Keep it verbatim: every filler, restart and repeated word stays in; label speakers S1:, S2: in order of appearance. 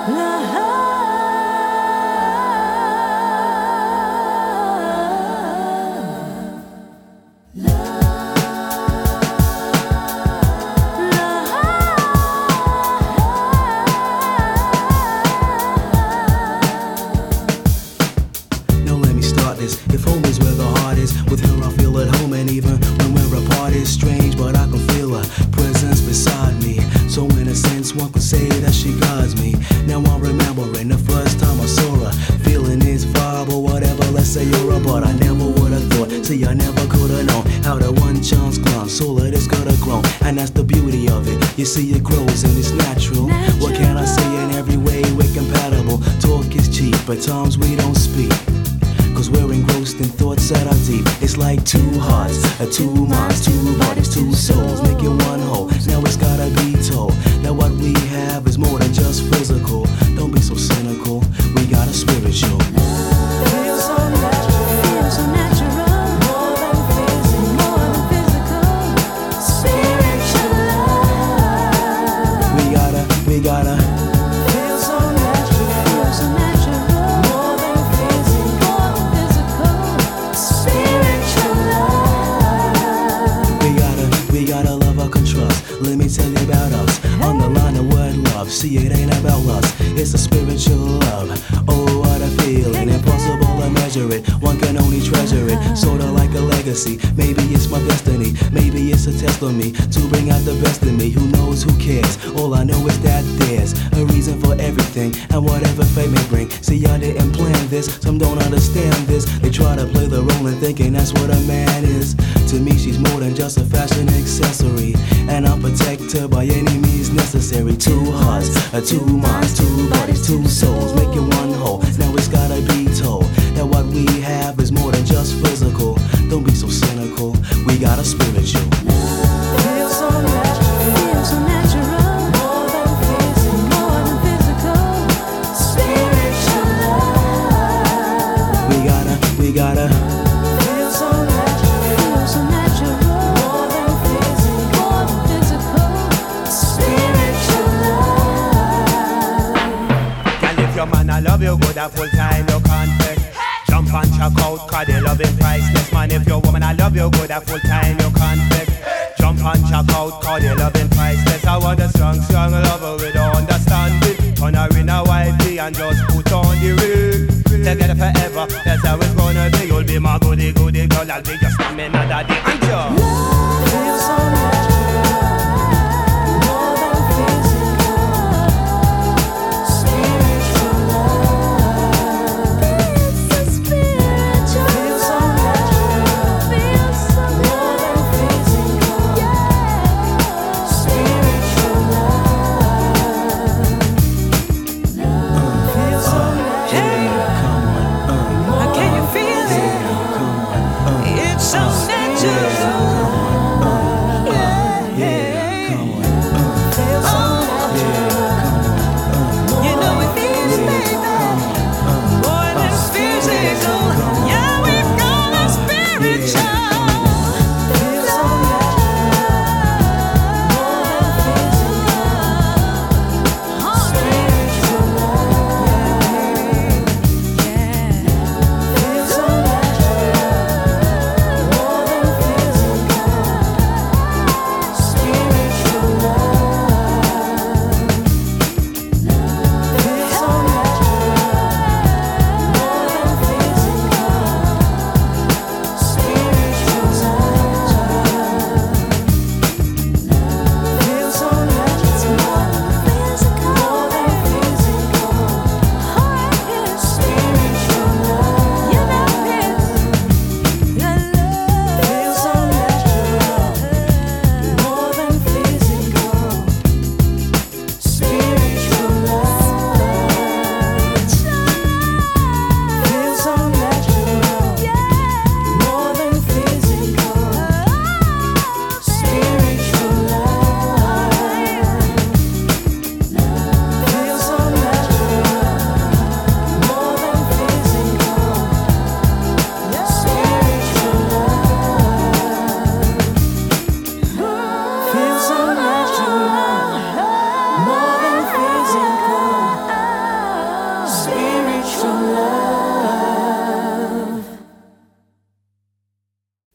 S1: If home is where the heart is, with her I feel at home, and even when we're apart it's strange, but I can feel her presence beside me. So in a sense one could say that she guides me. Now I'm remembering the first time I saw her, feeling this vibe or whatever, let's say you're a, but I never would've thought, see I never could've known how that one chance gone, soul of this could've grown, and that's the beauty of it. You see it grows and it's natural. natural. What can I say? In every way we're compatible. Talk is cheap, but times we don't speak, cause we're engrossed in thoughts that are deep. It's like two hearts, uh, two minds, two bodies, two souls, making one whole. Now it's gotta be told that what we have is more than just physical. Don't be so cynical, we got a spiritual.
S2: Feels so natural, feels so natural. More than physical, more than physical. Spiritual love.
S1: We gotta, we gotta.
S2: Feels so natural, feels so natural. More than physical, more than physical. Spiritual love.
S1: We gotta, we gotta love our trust. Let me tell you about us. On the line of word love, see it ain't about lust, it's a spiritual love. Oh, what a feeling, impossible to measure it. One can only treasure it, sorta like a legacy. Maybe it's my destiny, maybe it's a test on me to bring out the best in me. Who knows, who cares? All I know is that there's a reason for everything, and whatever fate may bring. See, I didn't plan this, some don't understand this. They try to play the role and thinking that's what a man is. To me she's more than just a fashion accessory, and I'll protect her by any means necessary. Two hearts, uh, two minds, two bodies, two souls, making one whole. Now it's gotta be told that what we have is more than just physical. Don't be so cynical, we got a spiritual.
S2: Feels so natural, feels so natural. More than physical, more than physical. Spiritual love.
S1: We gotta, we gotta.
S2: Feels so natural, feels so natural. More than physical, more than physical. Spiritual love.
S3: Girl, if your man I love you good a full time you confess. Jump and check out cause they love it priceless. Man, if your woman I love you good a full time you confess. Jump and check out cause they love it priceless. I want a strong, strong lover with understanding. Turn her in a wifey and just put on the ring. Together forever, that's how it's gonna be. You'll be my goody, goody girl, I'll be your stamina daddy and you.
S2: Feels so natural. More than physical. Spiritual love. It's so spiritual. Feels so natural. Feels so more than physical. Yeah. Spiritual love. Love. Feels so natural. How can you feel it? It's so natural. love.